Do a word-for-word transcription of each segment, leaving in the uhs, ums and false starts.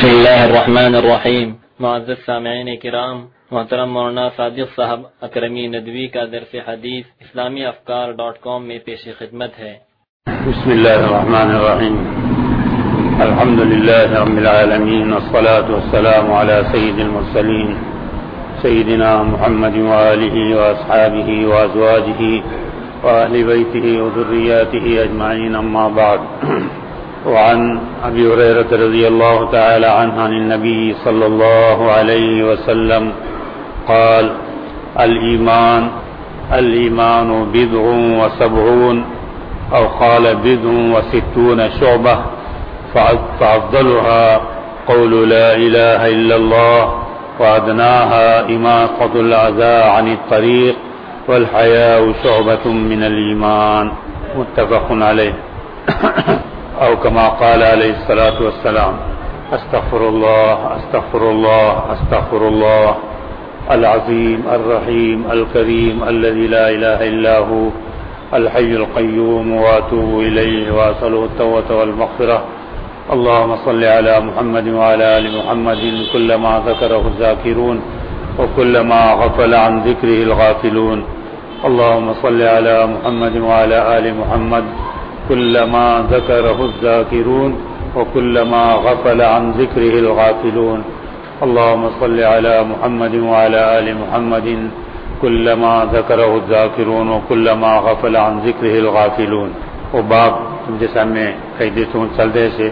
بسم اللہ الرحمن الرحیم۔ معزز سامعین کرام، محترم مولانا صادق صاحب اکرمی ندوی کا درس حدیث اسلامی افکار ڈاٹ کام میں پیش خدمت ہے۔ بسم اللہ الرحمن الرحیم، الحمد للہ رب العالمین، والصلاة والسلام علی سید المرسلین سیدنا محمد وآلہ واصحابہ وازواجہ وآل بیتہ وذریاتہ اجمعین، اما بعد۔ وعن ابی ہریرہ رضی اللہ تعالی عنہ عن النبی صلی اللہ علیہ وسلم قال الایمان الایمان بضع وسبعون او قال بضع وستون شعبہ فافضلها قول لا الہ الا اللہ وادناها اماطة الاذى عن الطریق والحیاء شعبة من الایمان، متفق علیہ۔ او کما قال علیہ الصلاۃ والسلام استغفر اللہ استغفر اللہ استغفر اللہ العظیم الرحیم الکریم الذی لا الہ الا هو الحی القیوم واتوب الیہ واسألہ التوبۃ والمغفرہ۔ اللهم صل على محمد وعلى آل محمد كلما ذكره الذاكرون وكلما غفل عن ذكره الغافلون۔ اللهم صل على محمد وعلى آل محمد كلما ذكره الذاكرون وكلما غفل عن ذكره الغافلون۔ اللهم صل على محمد وعلى آل محمد كلما ذكره الذاكرون وكلما غفل عن ذكره الغافلون۔ وہ باب تمہارے سامنے کہہ دیتا ہوں چلتے سے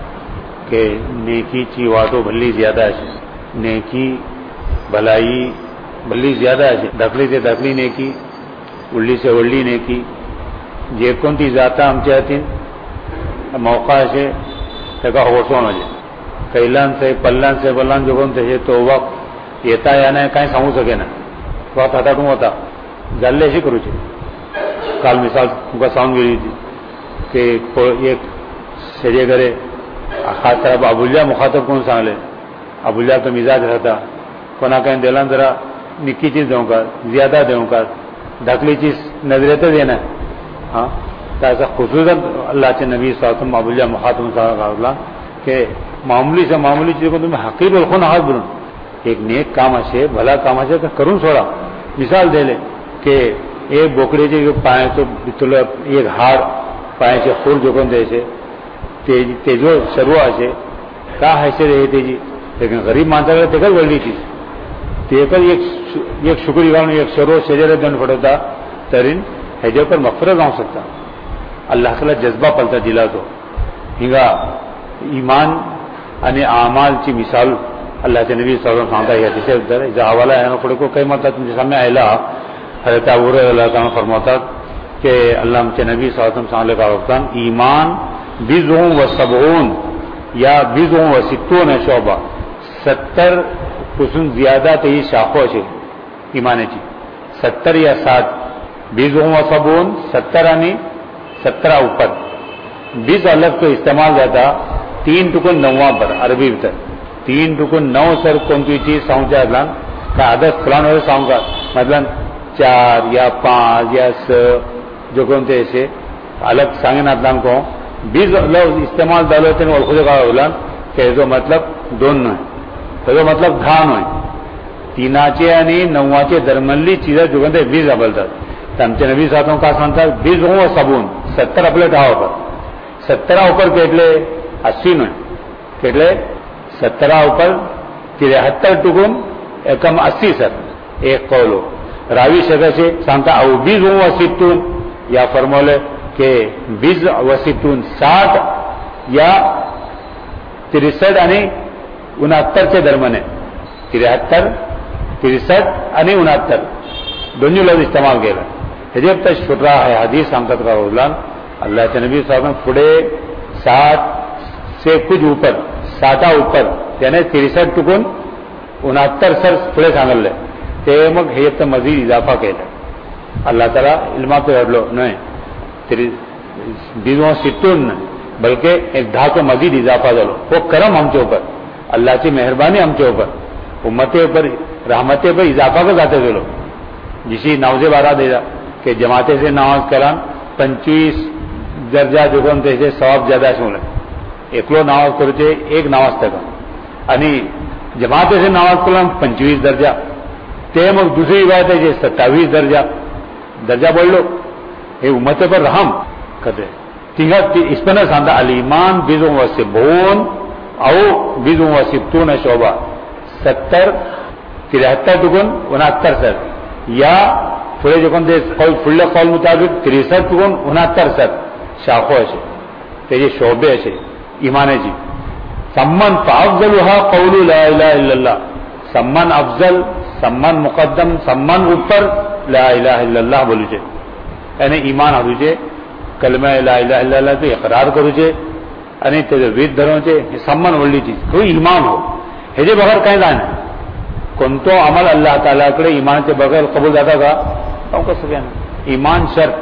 کہ نیکی چی واتو بھلی زیادہ ہے، نیکی بھلائی بھلی زیادہ ہے، دکلی سے دکلی نیکی، الی سے الی نیکی، جے کونتی ذاتا ہم چاہتے ہیں موقع سے تکا ہوسون ہو جائے کئیلان سے پلان سے بلان جو کونتے ہیں تو وقت یتا یا نہ کہیں سمجھ سکے نا وقت ہتا ٹوں ہوتا جلے سے کرو چھے۔ کال مثال کا ساؤنڈ گری تھی کہ ایک سجے کرے خاطر اب ابولیہ مخاطب کون سانگلے، ابولیہ تو مزاج رہتا کونا کہیں دلان ذرا نکی چیز دوں کا زیادہ دوں کا دھکلی چیز نظرے تو دینا ہاں ایسا خصوصاً اللہ کے نبی صلی اللہ علیہ وسلم ابولیہ مخاطب صلی اللہ کہ معمولی سے معمولی چیز کو تمہیں حقیب الخون ہاتھ بلوں ایک نیک کام ہے بھلا کام ہے کہ کروں چھوڑا۔ مثال دے لے کہ ایک بوکڑے جو پائیں تو ایک ہار پائیں سے خور جو کون دے سے تیجو شروع سے کا ایسے رہے تھے جی، لیکن غریب مانتا رہے تیکل بڑی چیز تیکل ایک شکری گاؤں ایک شروع شجر دن پڑتا ترین ہے پر مغفرت ہو سکتا اللہ تعالی جذبہ پلتا دلا تو ہنگا ایمان ان اعمال چی مثال اللہ کے نبی صلی اللہ علیہ وسلم ہے جسے در جا حوالہ ہے نا پڑے کو کئی مطلب تم جیسا میں اہلا حضرت ابو ہریرہ اللہ تعالیٰ فرماتا کہ اللہ کے نبی صلی اللہ علیہ وسلم کا وقتان ایمان بضع و سبعون یا بضع و ستون شعبہ ستر قسم زیادہ تی شاخوں سے ایمان چی ستر یا سات بیس و سبون ستر آنی سترہ اوپر بیس الگ تو استعمال رہتا تین ٹکن نواں پر عربی بتر تین ٹکن نو سر کون کی چیز ساؤنڈ چاہ ادلان کا عدد فلان ہوئے ساؤنڈ کا مطلب چار یا پانچ یا س جو کونتے ایسے الگ سانگن ادلان کو بیس لفظ استعمال ڈالو تین والخود کا اولان کہ جو مطلب دونوں ہے تو جو مطلب دھان ہوئے تیناچے یعنی نواچے درملی چیزیں جو کہتے بیس ابل تھا تمچے نبی ساتھوں کا سنتا بیس ہوں و سبون ستر اپلے ٹھاؤ پر سترہ اوپر کیٹلے اسی میں کیٹلے سترہ اوپر ترہتر ٹکن ایکم اسی سر ایک قولو راوی شکر سے سانتا او بیس ہوں و ستون یا فرمولے کہ بیس و ستون ساٹھ یا ترسٹھ یعنی انہتر سے درمنے ترہتر ترسٹھ یعنی انہتر دونوں لفظ استعمال کیا جب تک چھٹرا ہے حدیث سامتا کا اولان اللہ کے نبی صلی اللہ علیہ وسلم پھڑے سات سے کچھ اوپر ساٹا اوپر یعنی ترسٹھ ٹکن انہتر سر پھڑے سانگل لے تیمک حیت مزید اضافہ کہتا اللہ تعالیٰ علماء پہ ہر لو نہیں بیسوں ستون بلکہ ایک دھا کو مزید اضافہ دلو وہ کرم ہم کے اوپر اللہ کی مہربانی ہم کے اوپر امتیں اوپر رحمتیں پر اضافہ کو جاتے دلو جسی نوزے بارہ دے دا کہ جماعتیں سے نماز کران پنچیس درجہ جو کون تے ثواب زیادہ سن ایکلو نماز کرتے ایک نماز تک आणि जमात से नमाज कलाम पंचवीस दर्जा ते मग दुसरी बात आहे जे सत्तावीस दर्जा दर्जा बोल लो हे उम्मत पर रहम करते तिघा इस पर न सांदा अल ईमान बीजों वसिबून औ बीजों वसिबतून शोभा सत्तर तिहत्तर दुगुण उनहत्तर सर या पुढे जे कोणते कौल फुडल्या कौल मुताबिक त्रेसष्ट दुगुण उनहत्तर सर शाखो असे त्याचे शोभे असे इमानाची सम्मान फाफजलुहा कौलु ला इलाहा इल्लल्लाह सम्मान अफजल सम्मान मुकद्दम सम्मान ઉપર ला इलाहा इल्लल्लाह બોલ્યું છે એને ઈમાન આવ્યું છે કલમા લા ઇલાહા ઇલ્લલ્લાહ તો ઇકરાર કર્યું છે અને તે વિધ ધર્મ છે એ सम्मान વળલી ચીજ કોઈ ઈમાન हो ह्याचे बगैर काही नाही कोणतो अमल अल्लाह तालाकडे इमानचे बगैर कबूल जाता का अहो कसं काय इमान शर्त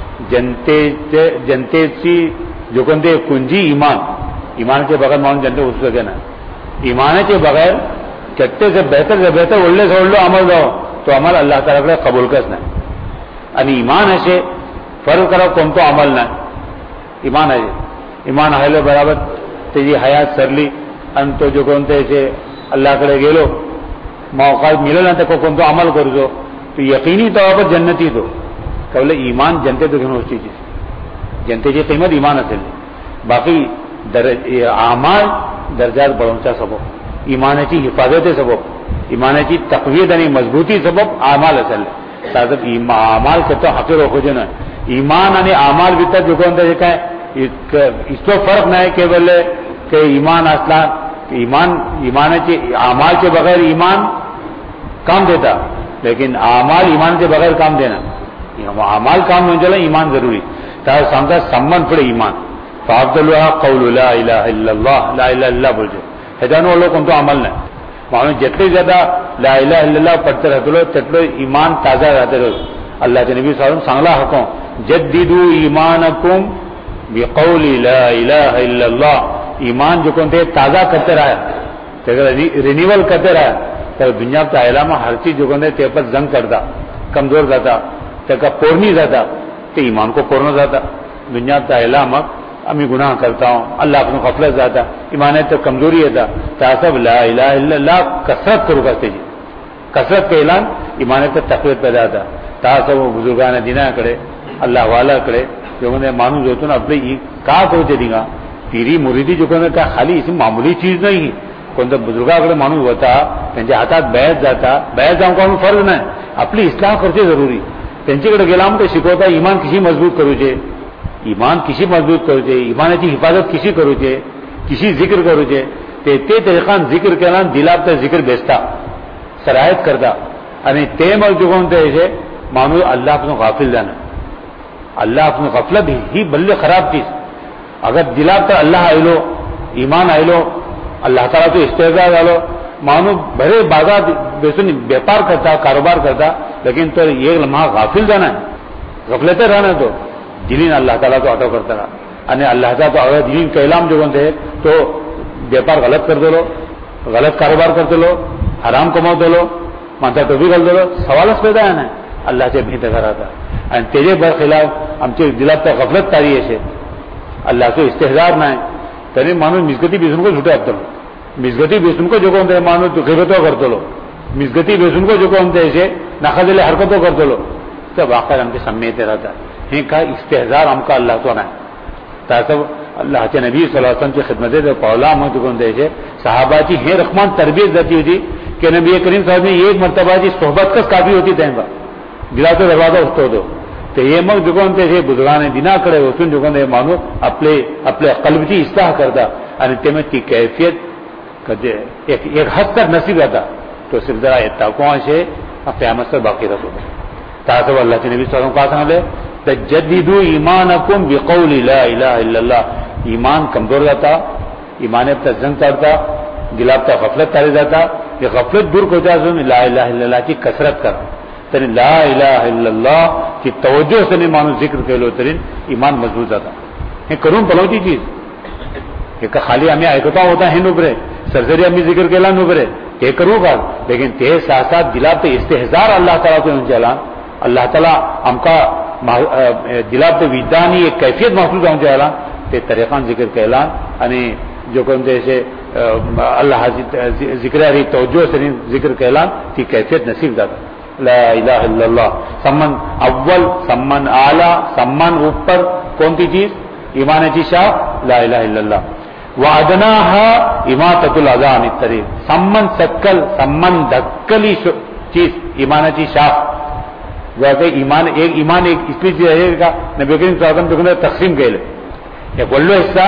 जनतेचे जनतेची जो कोणते कुंजी इमान इमानाचे बगैर मानून जनते उचू सके ना इमानाचे बगैर चट्टे से बेहतर से बेहतर ओढले सोडलो अमल जाओ तो अमल अल्लाह तालाकडे कबूल कस नाही आणि इमान असे फरक करा कोणतो अमल नाही इमान आहे इमान आहे बराबर त्याची हयात सरली आणि तो जो कोणते असे अल्लाहकडे गेलो मौका मिळेल ना तर कोणतो अमल करतो तो यकीनी तौर पर जन्नती तो कवले ईमान जनते तो घेऊन गोष्टीची जनतेची किंमत इमान असेल बाकी दर आमाल दर्जात बढवण्याचा सबब इमानाची हिफाजत सबब इमानाची तकवीद आणि मजबूती सबब आमाल असेल ताजब आमाल करतो हकीर होजे ना ईमान आणि आमाल भीतर जो कोणते काय इतको फरक नाही के बोले के ईमान असला ईमान ईमानाचे आमालचे बगैर ईमान काम देता लेकिन आमाल ईमान के बगैर काम देना आमाल काम म्हणजे ईमान जरूरी तर सांगता सम्मान पुढे ईमान फाफदलुहा कौलु ला इलाहा इल्लल्लाह ला इलाहा इल्लल्लाह बोलतो ह्याच्यानं ओळख कोणतो अमल नाही माणूस जेटले ज्यादा ला इलाहा इल्लल्लाह पडते राहतो तेटलो ईमान ताजा राहते अल्लाहचे नबी साहेब सांगला हको जद्दिदू ईमानकुम बिकौली ला इलाहा इल्लल्लाह ईमान जो कोणते ताजा करते रहा त्याचा रिन्यूअल करते रहा तर दुनियाच्या आयलामा हर चीज जो कोणते ते पर जंग करता कमजोर जाता त्याका पोरणी जाता ते ईमान को पोरण जाता दुनियाच्या आयला मग आम्ही गुनाह करता हूं अल्लाह अपने गफलत जाता ईमान तो कमजोरी येता तासब ला इलाहा इल्लल्लाह कसरत करू का त्याची कसरत केला ईमान तो तकवीत पैदा जाता तासब बुजुर्गाने दिनाकडे अल्लाह वालाकडे जो कोणते माणूस होतो ना आपले का करूचे दिगा पीरी मुरीदी जो कोणते काय खाली इसी मामूली चीज नाही कोणत्या बुजुर्गाकडे माणूस होता त्यांच्या हातात बॅच जाता बॅच जाऊन काढून फर्ज नाही आपली इस्लाह करते जरुरी त्यांच्याकडे गेला ते शिकवता इमान किशी मजबूत करूचे इमान किशी मजबूत करूचे इमानाची हिफाजत किशी करूचे किशी जिक्र करूचे ते ते तरीकान जिक्र केला दिलाप तर जिक्र बेसता सरायत करता आणि ते मग जो कोणते माणूस अल्लाह आपण गाफिल जाणं अल्लाह आपण गफलत ही बल्ले खराब चीज अगर दिलाप तर अल्लाह आयलो ईमान आयलो अल्लाह ताला तो इस्तेजा झालो माणूस भरे बाजार बेसून व्यापार करता कारोबार करता लेकिन तो एक लम्हा गाफिल जाना है गफलत रहना तो दिलीन अल्लाह ताला तो अटो करता रहा आणि अल्लाहचा तो अगर दिलीन कैलाम जो कोणते तो व्यापार गलत करतो लो गलत कारोबार करतो लो हराम कमावतो लो माणसा टोपी घालतो लो सवालच पैदा आहे ना अल्लाहचे भीत कराता आणि त्याचे बरखिलाफ आमचे दिलात तर गफलत तारी असे अल्लाहचो इस्तेहजार नाही तरी माणूस मिसगती बेसून को झुटे आपतो मिसगती बेसून को जो कोणते माणूस दुखेगतो करतो लो मिसगती बेसून को जो कोणते असे नाखादिले हरकतो करतो लो त्या वाक्यात आमचे साम्य येते राहतात हे काय इस्तेहजार आमका अल्लाहचो नाही तासब अल्लाहच्या नबी सल्लल्लाहु अलैहि वसल्लमची खिदमत पावला मग जो कोणते असे सहाबाची हे रखमान तरबियत जाती होती की नबी करीम साहब ने एक मर्तबाची सोबत कस काफी होती त्यांना दिलाचा दरवाजा उठतो होतो ते हे मग जो कोणते हे बुजुर्गाने दिनाकडे वचून जो कोणते माणूस आपले आपल्या कल्बची इस्लाह करता आणि ते मग ती कैफियत कधी एक एक हद तक नसीब जाता तो सिलसिला येता कोणाशे क़यामत तक बाकी रहतो तासब अल्लाहचे नबी सल्लल्लाहु अलैहि वसल्लम का सांगले तजद्दिदू ईमानकुम बिकौली ला इलाहा इल्लल्लाह ईमान कमजोर जाता ईमान पर जंग चढ़ता दिलाप तर गफलत तारी जाता ये गफलत दूर करता असून ला इलाहा इल्लल्लाह की कसरत करा तरी ला इलाहा इल्लल्लाह की तवज्जो से माणूस जिक्र केलो तरी ईमान मजबूत जाता हे करून पलवची चीज हे का खाली आम्ही ऐकता होता हे नुबरे सरसरी आम्ही जिक्र केला नुबरे ते करू का लेकिन ते साथ साथ दिलाप ते इस्तेहजार अल्लाह ताला तो चला अल्लाह ताला आमका दिलाप ते विद्यानी एक कैफियत महसूस होऊन चला ते तरीकान जिक्र केला आणि जो कोणते असे اللہ ذکر اری توجہ سے ذکر کہلان تی کیفیت نصیب داتا لا الہ الا اللہ سمن اول سمن اعلی سمن اوپر کون سی چیز ایمان چی شاہ لا الہ الا اللہ وادناها اماطۃ الاذى عن الطریق سمن سکل سمن دکلی چیز ایمان چی شاہ ویسے ایمان ایک ایمان ایک اس لیے رہے گا نبی کریم صلی اللہ علیہ وسلم تقسیم کہلے ایک بولو حصہ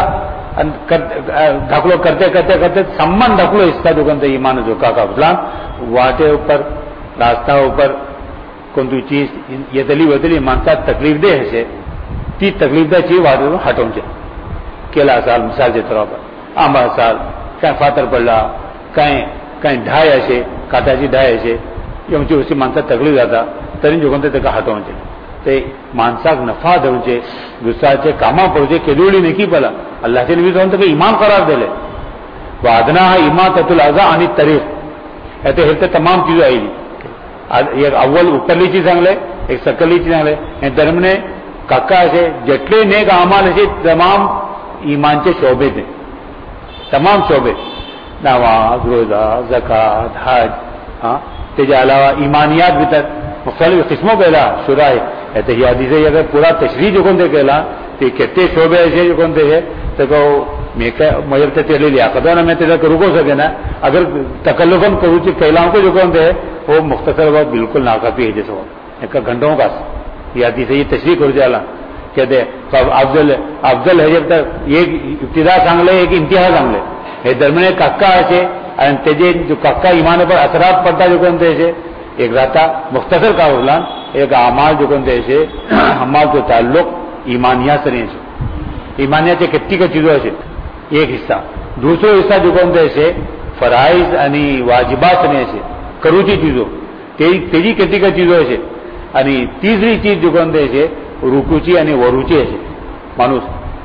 ڈھکلو کرتے کرتے کرتے سمن ڈھکلو حصہ جو کہتے ایمان جو کا فلان واٹے اوپر راستہ اوپر کون تو چیز یہ دلی وہ دلی مانتا تکلیف دے ہے تی تکلیف دہ چیز واٹے ہٹوں سے کیلا سال مثال کے طور پر آمبا سال کہیں فاتر پڑا کہیں کہیں ڈھائی ایسے کاٹا جی ڈھائی ایسے یہ مجھے اسی مانتا تکلیف جاتا ترین جو کہتے تک ہٹوں سے تے مانساک نفع دوں چے دوسرا چے کاما پڑھے کیدولی نہیں کی پلا اللہ سے نبی صلی کہ ایمان قرار دے لے وعدنا اماطۃ الاذى عن الطریق ایتے ہلتے تمام چیزیں آئی لی ایک اول اوپرلی چیز سنگ لے ایک سکلی چیز سنگ لے درم نے ککا سے جٹلے نیک اعمال سے تمام ایمان کے شعبے تھے تمام شعبے نماز روزہ زکات حج ہاں تیجا علاوہ ایمانیات بھی تک مختلف قسموں پہلا شرح ہے احتیاطی سے اگر پورا تشریح جو کون دے کہلا تو کتنے شعبے ایسے جو کون دے ہے تو کہ میں مجھے تو تیرے لیا کرتا نا میں تیرے کو رکو سکے نا اگر تکلفن کروں چی کہلاؤں کو جو کون دے وہ مختصر بات بالکل ناکافی ہے جیسے ایک گھنٹوں کا یادی سے یہ تشریح کر جالا کہتے افضل افضل ہے جب تک یہ ابتدا سانگ لے ایک انتہا سانگ لے یہ درمیان ککا ایسے تیجے جو ککا ایمان پر اثرات پڑتا جو کون دے ایسے ایک رہتا مختصر کا فلان ایک اعمال جو کون دے سے اعمال کو تعلق ایمانیات سے نہیں سے ایمانیات سے کتنی کا چیزوں سے ایک حصہ دوسرا حصہ جو کون دے سے فرائض یعنی واجبات سے نہیں سے کروچی چیزوں تیجی کتنی کا چیزوں سے یعنی تیسری چیز جو کون دے سے رکوچی یعنی وروچے سے مانوس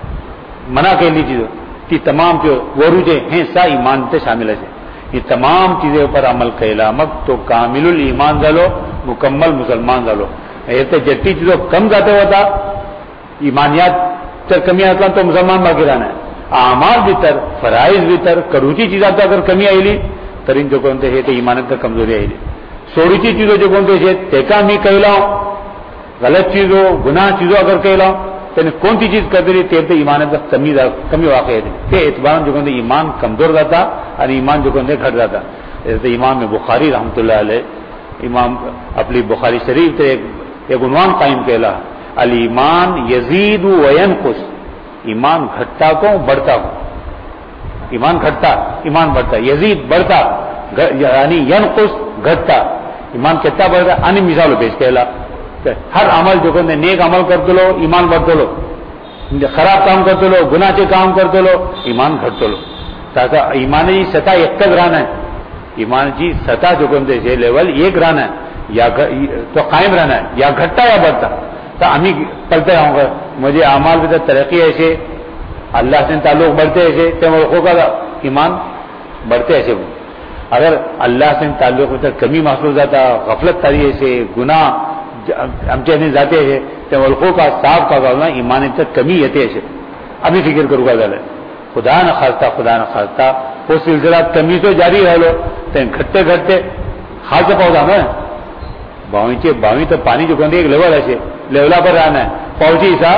منع کے لیے چیزوں کی تمام جو وروچے ہیں سا ایمان سے شامل ہے یہ تمام چیزیں پر عمل کہلا مگ تو کامل الایمان ڈالو مکمل مسلمان ڈالو ایسے جتنی چیزوں کم جاتے ہوتا ایمانیات تر کمی آتا تو مسلمان باقی رہنا ہے اعمال بھیتر فرائض بھیتر کروچی چیزیں تو اگر کمی آئی لی ترین جو کونتے ہے تو ایمانت تر کمزوری آئی لی سوڑیچی چیزوں جو کونتے ہے تیکا می کہلاؤ غلط چیزوں گناہ چیزوں اگر کہلاؤ تو کون سی چیز کرتے رہی تیر تو ایمان تک کمی کمی واقع ہے کہ اعتبار جو کہتے ایمان کمزور رہتا اور ایمان جو کہتے گھٹ جاتا جیسے امام بخاری رحمۃ اللہ علیہ امام اپنی بخاری شریف سے ایک, ایک عنوان قائم کہلا الایمان یزید و ینقص ایمان گھٹتا کو بڑھتا کو ایمان گھٹتا ایمان بڑھتا یزید بڑھتا یعنی ینقص گھٹتا ایمان کتنا بڑھتا ان مثال پیش کہلا ہر عمل جو کہتے نیک عمل کرتے لو ایمان بڑھتے لو خراب کام کرتے لو گناہ کے کام کرتے لو ایمان گھٹتے لو تاکہ ایمان جی سطح ایک تک رہنا ہے ایمان جی سطح جو کہتے ہیں لیول ایک رہنا ہے یا تو قائم رہنا ہے یا گھٹتا یا بڑھتا تو ہم ہی پڑھتے رہوں گا مجھے اعمال بھی ترقی ایسے اللہ سے تعلق بڑھتے ایسے تو کا ایمان بڑھتے ایسے اگر اللہ سے تعلق میں کمی محسوس جاتا غفلت تاری ایسے گناہ ہم چاہنے جاتے ہیں تو ملکوں کا صاف کا کرنا ایمان تک کمی ہے ایسے ابھی فکر کروں گا ذرا خدا نہ خاصتا خدا نہ خاصتا وہ سلسلہ کمی تو جاری رہ لو تو گھٹتے گھٹتے خاص پودا میں باوی چے باوی تو پانی جو کہتے ایک لیول ایسے لیولا پر رہنا ہے پہنچی سا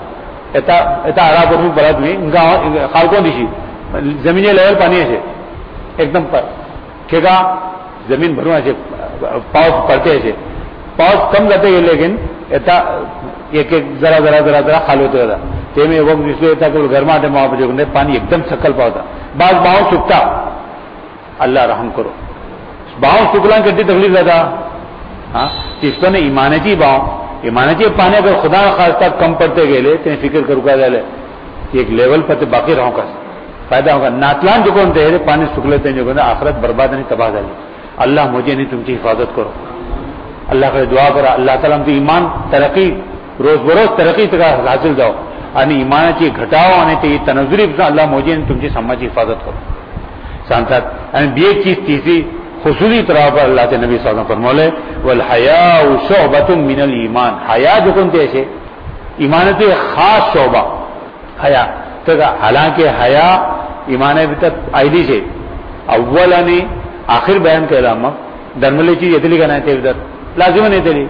ایتا ہرا پر بھی بڑا تمہیں ان کا خال کون دیشی زمین لیول پانی ایسے ایک دم پر کھیگا زمین بھروں ایسے پاؤس پڑتے ایسے پاؤس کم جاتے ہیں لیکن ایتا ایک ایک ذرا ذرا ذرا ذرا خال ہوتے ہوتا تے میں وقت جس لیے کہ گھر میں آتے وہاں پہ جو پانی ایک دم سکل پاؤتا بعض باؤں سکتا اللہ رحم کرو باؤں سکلا کتنی تکلیف رہتا ہاں اس پر ایمانتی باؤں ایمانتی پانی اگر خدا خاصتا کم پڑتے گئے تو فکر کرو کا جائے ایک لیول پر باقی رہوں کا فائدہ ہوگا ناتلان جو کون تھے پانی سکھ لیتے ہیں جو کہتے آخرت برباد نہیں تباہ جائے اللہ مجھے نہیں تم کی حفاظت کرو اللہ کا دعا کرا اللہ تعالیٰ ہم تو ایمان ترقی روز بروز ترقی تک حاصل جاؤ یعنی ایمان چاہیے گھٹاؤ آنے چاہیے تنظری اللہ مجھے تم کی سمجھ حفاظت کرو ساتھ ساتھ یعنی بھی ایک چیز تیسری خصوصی طرح پر اللہ کے نبی صلی اللہ علیہ وسلم فرمولے والحیاء شعبۃ من الایمان حیا جو کون تھے ایسے ایمان تو خاص شعبہ حیا تو حالانکہ حیا ایمان بیتت آئیدی سے اولانی آخر بیان کہلا مک درملی چیز اتلی کا نہیں تھے ادھر لازم نہیں تھی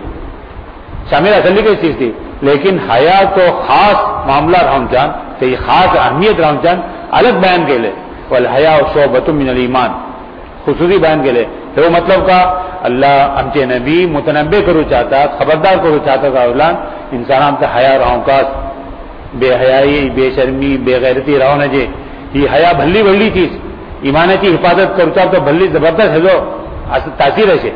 شامل اصلی کی چیز تھی لیکن حیا تو خاص معاملہ رحم جان تو یہ خاص اہمیت رحم جان الگ بیان کے لے والحیا شعبۃ من الایمان خصوصی بیان کے لے تو وہ مطلب کا اللہ ہم کے نبی متنبع کرو چاہتا خبردار کرو چاہتا کا اولان انسان سے حیا رہوں کا بے حیائی بے شرمی بے غیرتی رہو نہ جے یہ حیا بھلی بھلی چیز ایمان کی حفاظت کرو چاہ تو بھلی زبردست ہے جو تاثیر ہے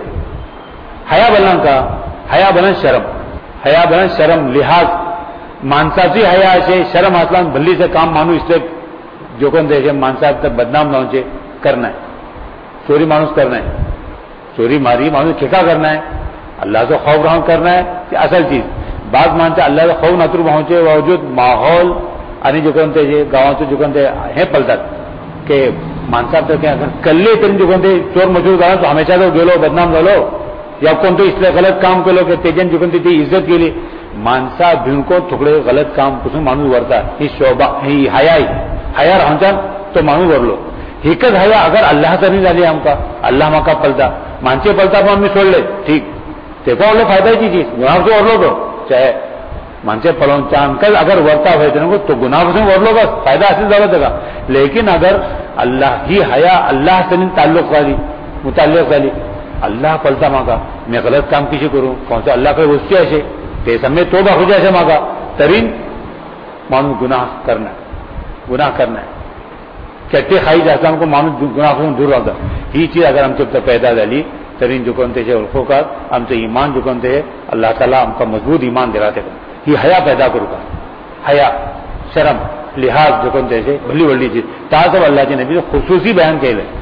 حیا بلن کا حیا بلن شرم حیا بلن شرم لحاظ مانساسی حیا سے شرم آسلان بھلی سے کام مانو اس لیے جو کون دے مانسا تک بدنام نہ ہوچے کرنا ہے چوری مانوس کرنا ہے چوری ماری مانوس کھیکا کرنا ہے اللہ سے خوف رحم کرنا ہے کہ اصل چیز بعض مانتا اللہ سے خوف نتر پہنچے باوجود ماحول آنے جو کون تھے گاؤں سے جو کون تھے ہیں پلتا کہ مانسا تک اگر کلے تین جو کون تھے چور مچور کرا تو ہمیشہ تو گلو بدنام گلو یا کون تو اس لیے غلط کام کرو کہ تیجن جو کون تھی عزت کے لیے مانسا بھین کو ٹکڑے غلط کام کچھ مانوس ورتا یہ شعبہ یہ حیا ہی حیا رہن چان تو مانو ور لو حقیقت حیا اگر اللہ سے نہیں ڈالی ہم کا اللہ ہم کا پلتا مانچے پلتا تو ہم چھوڑ لے ٹھیک دیکھو اور لو فائدہ کی چیز گناہ سے اور لو تو چاہے مانچے پلو چاند کل اگر ورتا ہوئے تین تو گناہ سے اور لو بس فائدہ حاصل ضرورت ہے لیکن اگر اللہ ہی حیا اللہ سے نہیں تعلق والی متعلق والی اللہ پلتا ماں کا میں غلط کام کسی کروں کون سا اللہ کا اس سے ایسے پیسہ میں توبہ ہو جائے ماں کا ترین مانو گناہ کرنا گناہ کرنا ہے چٹے کھائی جاتا ہم کو مانو گناہ سے دور رہتا یہ چیز اگر ہم جب تک پیدا ڈالی ترین جو کونتے ہیں الفوں کا ہم سے ایمان جو کونتے ہیں اللہ تعالیٰ ہم کا مضبوط ایمان دلاتے ہیں یہ حیا پیدا کرو گا حیا شرم لحاظ جو کونتے ہیں بھلی بڑی چیز تاثب اللہ کے نبی خصوصی بیان کہ لے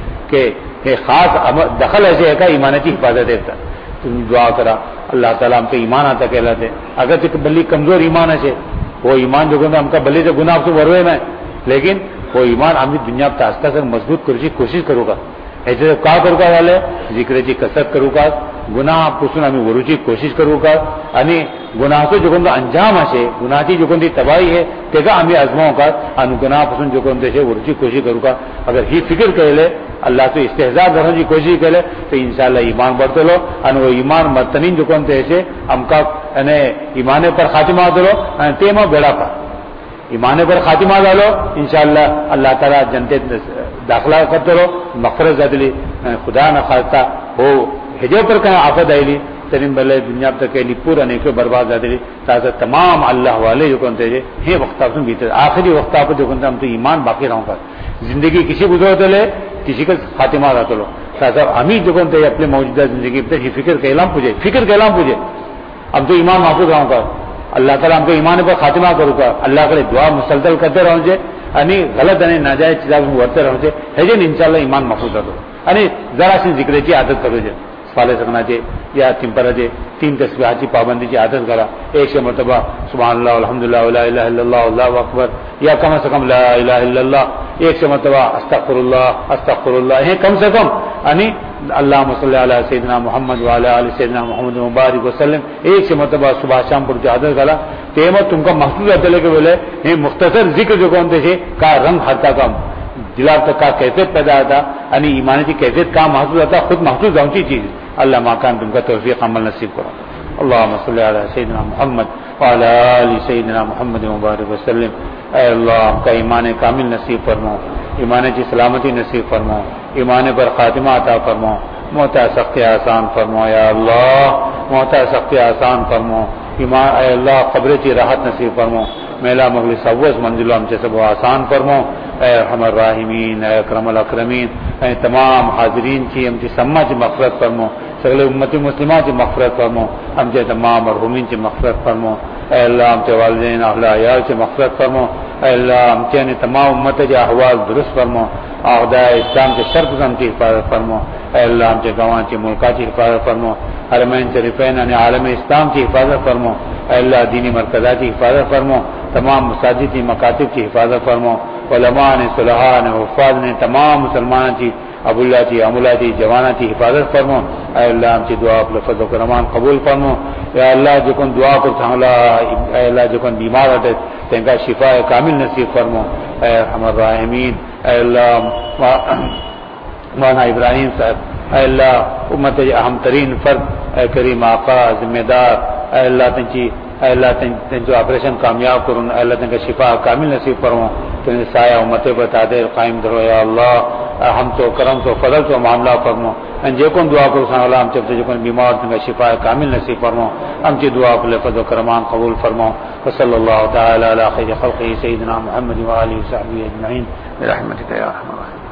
کہ خاص دخل ایسے ہے کہ ایمان کی حفاظت دیتا تم دعا کرا اللہ تعالیٰ ہم کا ایمان آتا کہلاتے اگر تو بلی کمزور ایمان ہے وہ ایمان جو کونتے ہم کا بلی سے گناہ سے وروے میں لیکن وہ ایمان ہم دنیا کا آستہ سے مضبوط کرنے کی کوشش کرو گا ایسے کا کرو گا والے ذکر کی کثرت کرو گا گناہ پوچھنا ہمیں وروچی کوشش کرو گا یعنی گناہ سے جو کون انجام ہے گناہ کی جو کون تباہی ہے تے گا ہمیں آزماؤں کا ان گناہ پسند جو کون سے وروچی کوشش کرو گا اگر ہی فکر کر لے اللہ سے استحزاء کرنے کی کوشش کرے تو انشاءاللہ ایمان بڑھتے لو ان وہ ایمان مرتنین جو کون ایسے ہم کا ایمان پر خاتمہ دو تیما بیڑا پا ایمان پر خاتمہ ڈالو انشاءاللہ اللہ تعالیٰ جنتے داخلہ کرتے رہو مغفرت زدلی خدا نہ خواستہ ہو ہجے پر کہیں آفت آئیلی ترین بلے دنیا تک لی پورا نہیں کوئی برباد زدلی تاکہ تمام اللہ والے جو کونتے ہیں وقت آپ بیتے آخری وقت آپ جو کونتے ہم تو ایمان باقی رہوں گا زندگی کسی گزرو تو لے کسی کا خاتمہ رہتا لو تاکہ ہمیں جو کونتے اپنے موجودہ زندگی پر فکر کا اعلان پوچھے فکر کا اعلان پوچھے اب تو ایمان محفوظ رہوں گا اللہ تعالیٰ ہم کو ایمان پر خاتمہ کرو گا اللہ کے لیے دعا مسلسل کرتے رہو جے یعنی غلط یعنی ناجائز چیزوں میں ورتے رہو جے ہے جن انشاءاللہ ایمان محفوظ رہو یعنی ذرا سی ذکر کی عادت کرو جے فالے سکنا چاہیے یا تمپر جے تین تسبیحات کی پابندی کی عادت کرا ایک سے مرتبہ سبحان اللہ الحمدللہ ولا الہ الا اللہ اللہ اکبر یا کم سے کم لا الہ الا اللہ ایک سے مرتبہ استغفر اللہ استغفر اللہ یہ کم سے کم یعنی اللہم صلی علی سیدنا محمد وعلی آل سیدنا محمد مبارک وسلم ایک سے مرتبہ صبح شام پر عادت کرا تیمہ تم کا محسوس ہوتا ہے کہ بولے یہ مختصر ذکر جو کون تھے کا رنگ ہرتا کا دلا تک کا کیفیت پیدا آتا یعنی ایمانی کی کیفیت کا محسوس ہوتا خود محسوس ہوتی چیز اللہ ماکان تم کا توفیق عمل نصیب کرو اللہم صلی علی سیدنا محمد وعلی آل سیدنا محمد مبارک وسلم اے اللہ ہم کا ایمان کامل نصیب فرماؤ ایمان کی سلامتی نصیب فرماؤ ایمان پر خاتمہ عطا فرماؤ موت سختی آسان فرماؤ یا اللہ موت سختی آسان فرماؤ ایمان اے اللہ قبر کی راحت نصیب فرماؤ میلا مجلس اوس منزلوں ہم سے سب آسان فرماؤ اے ارحم الراحمین اے اکرم الاکرمین اے تمام حاضرین کی ہم کی سما کی مغفرت فرماؤ سگل امتی مسلمہ کی مغفرت فرماؤ ہم سے تمام مرحومین کی مغفرت فرماؤ اے اللہ ہم سے والدین اہل عیال سے مغفرت فرماؤ اے اللہ ہم سے تمام امت کے احوال درست فرماؤ اعداء اسلام کے شر قسم کی حفاظت فرماؤ اے اللہ ہم سے گواں کی ملکہ کی حفاظت فرماؤ حرمین شریفین یعنی عالم اسلام کی حفاظت فرماؤ اے اللہ دینی مرکزات کی حفاظت فرماؤ تمام مساجد کی مکاتب کی حفاظت فرماؤ علماء نے صلحاء نے حفاظ نے تمام مسلمان کی ابو اللہ کی امولا کی جوانا کی حفاظت فرمو اے اللہ ہم کی دعا پر فضل و کرمان قبول فرمو اے اللہ جو کن دعا کو تھاملا اے اللہ جو کن بیمار ہوتے تن کا شفا کامل نصیب فرمو اے ارحم الراحمین اے اللہ مولانا ابراہیم صاحب، اے اللہ امت اہم ترین فرد، اے کریم آقا ذمہ دار، اے اللہ تنچی اے اللہ تن جو آپریشن کامیاب کروں، اے اللہ تن کا شفا کامل نصیب فرمو، تن سایہ امت بتا دے قائم درو یا اللہ، ہم تو کرم تو فضل تو معاملہ فرمو، ان جے کون دعا کرو سن اللہ ہم چب جو کون بیمار تن کا شفا کامل نصیب فرمو، ہم چ دعا کو لفظ و کرمان قبول فرمو، وصلی اللہ تعالی علی خیر خلقہ سیدنا محمد و آلہ و صحبہ اجمعین برحمتک یا ارحم الراحمین۔